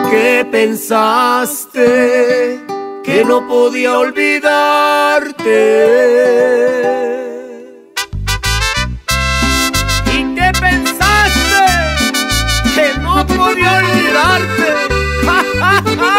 ¿Qué pensaste? Que no podía olvidarte. ¿Y qué pensaste? Que no podía olvidarte. ¡Ja, ja, ja!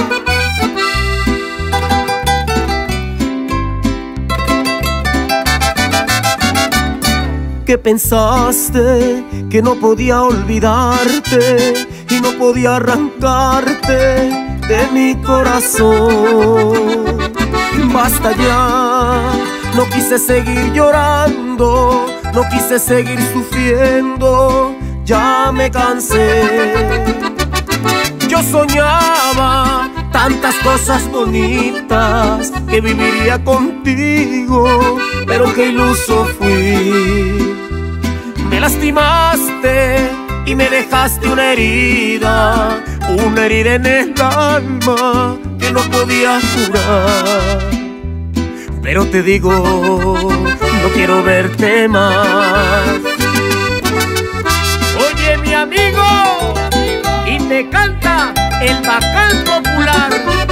¿Qué pensaste? Que no podía olvidarte y no podía arrancarte de mi corazón. Basta ya, no quise seguir llorando, no quise seguir sufriendo, ya me cansé. Yo soñaba tantas cosas bonitas, que viviría contigo, pero qué iluso fui. Me lastimaste y me dejaste una herida en el alma que no podía curar. Pero te digo, no quiero verte más. Oye, mi amigo, y te canta el Bacán Popular.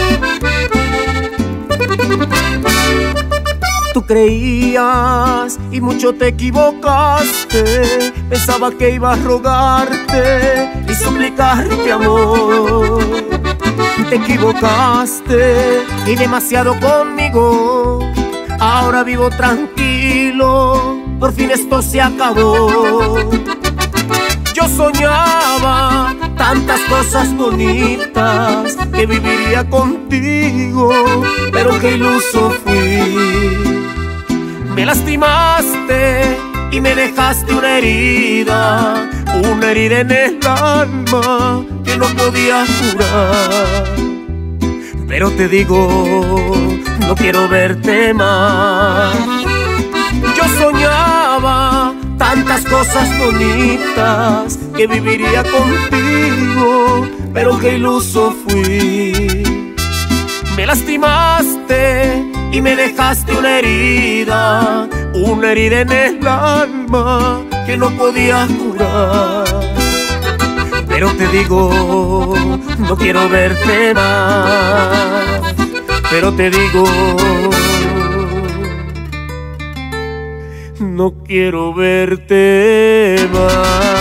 Tú creías y mucho te equivocaste. Pensaba que iba a rogarte y suplicarte amor. Te equivocaste y demasiado conmigo. Ahora vivo tranquilo, por fin esto se acabó. Yo soñaba tantas cosas bonitas, que viviría contigo, pero qué iluso fui. Me lastimaste y me dejaste una herida en el alma que no podía curar. Pero te digo, no quiero verte más. Yo soñaba tantas cosas bonitas, que viviría contigo, pero qué iluso fui. Me lastimaste y me dejaste una herida en el alma que no podía curar. Pero te digo, no quiero verte más. Pero te digo, no quiero verte más.